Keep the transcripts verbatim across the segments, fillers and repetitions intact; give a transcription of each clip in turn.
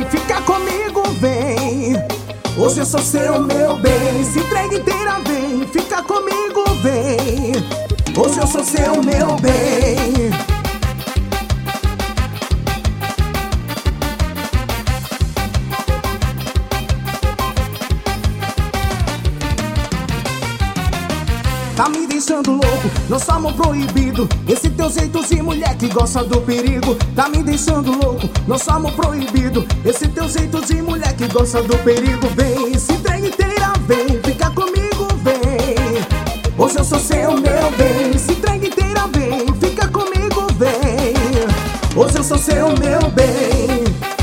fica comigo, vem. Hoje eu sou seu, meu bem. Se entrega inteira, vem, fica comigo, vem. Hoje eu sou seu, meu bem. Tá me deixando louco, nosso amor proibido. Esse teu jeito de mulher que gosta do perigo. Tá me deixando louco, nosso amor proibido. Esse teu jeito de mulher que gosta do perigo. Vem, se entrega inteira, vem, fica comigo, vem. Hoje eu sou seu, meu bem. Se entrega inteira, vem, fica comigo, vem. Hoje eu sou seu, meu bem.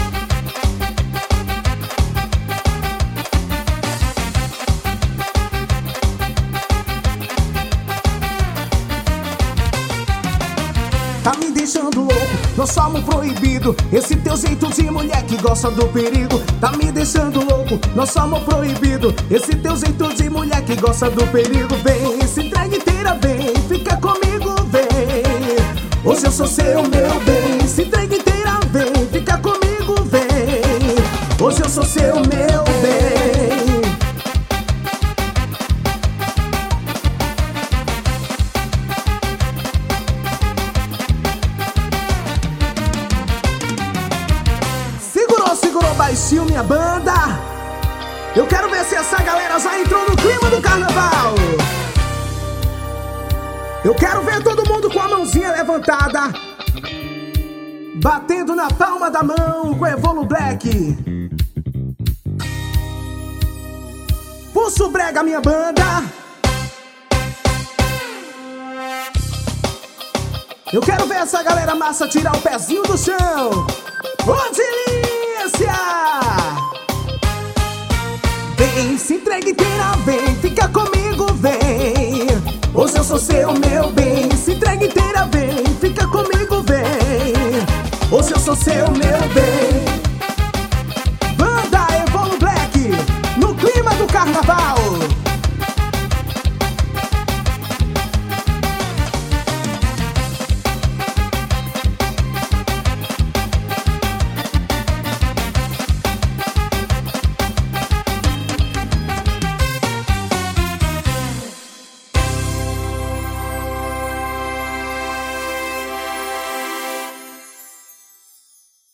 Tá me deixando louco, nosso amor proibido. Esse teu jeito de mulher que gosta do perigo. Tá me deixando louco, nosso amor proibido. Esse teu jeito de mulher que gosta do perigo. Vem, se entrega inteira, vem, fica comigo, vem. Hoje eu sou seu, meu bem. Se entrega inteira, vem, fica comigo, vem. Hoje eu sou seu, meu bem. Segurou baixinho minha banda. Eu quero ver se essa galera já entrou no clima do carnaval. Eu quero ver todo mundo com a mãozinha levantada, batendo na palma da mão com Evolu Black. Puxa o brega minha banda. Eu quero ver essa galera massa tirar o pezinho do chão. Ô delícia! Vem, se entrega inteira, vem, fica comigo, vem. Hoje eu sou seu, meu bem. Se entrega inteira, vem, fica comigo, vem. Hoje eu sou seu, meu bem. Banda Evolu Black, no clima do carnaval.